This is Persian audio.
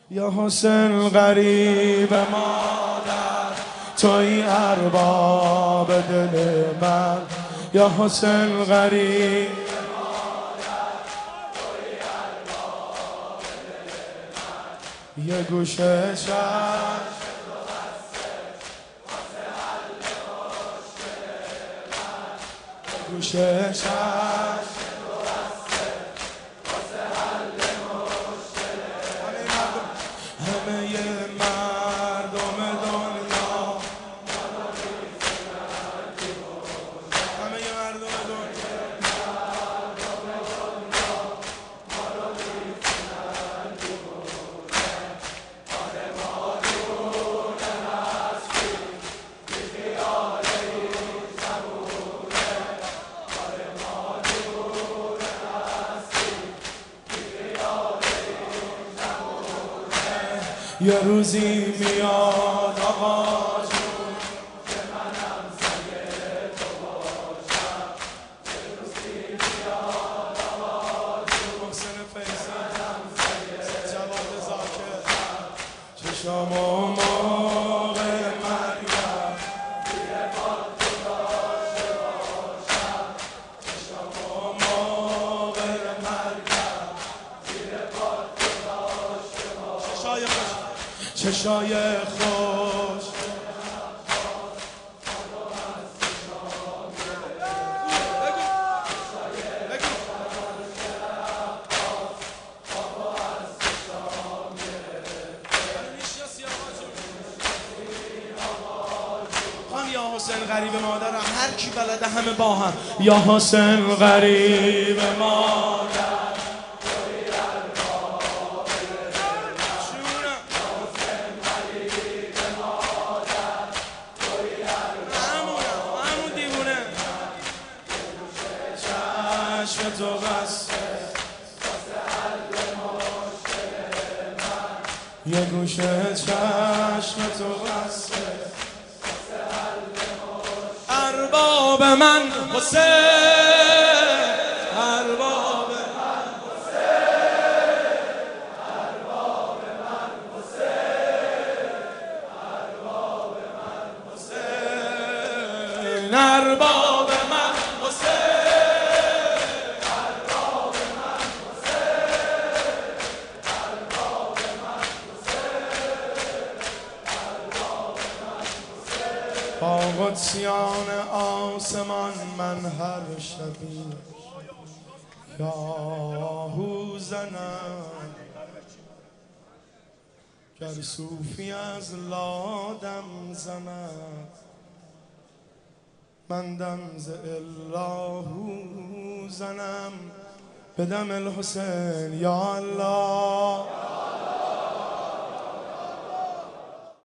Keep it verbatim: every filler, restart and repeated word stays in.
یا حسین غریب مادر، توی ارباب دل من. یا حسین غریب مادر، توی ارباب دل من. یه گوشه چشم تو بسته واسه حل مشکل من. یه گوشه چشم همه ی مردم دنیا، همه ی مردم دنیا، آره ما دونه هستیم بی خیال هیچ نبوده. آره ما دونه هستیم بی خیال هیچ نبوده. یه روزی میاد آقا جون که منم سگ تو باشم. یه روزی میاد آقا جون محسن فیضی منم سگ جواد زاکر. چشامو موقع مرگم دیگه با تو داشته باشم. چشامو موقع مرگم دیگه با تو داشته باشم. چشای خوش یا حسین غریب مادرم، هر کی بلده همه با هم. یا حسین غریب مادر، چشم تو بسته واسه حل مشکل من. یه گوشه چشم تو بسته واسه حل مشکل. ارباب من حسین، ارباب من حسین، ارباب من حسین، ارباب من حسین، ارباب من حسین. با قدسیان آسمان من هر شبی یاهو زنم. گر صوفی از لادم زند من دم ز اللهو زنم. به دم الحسین یا الله.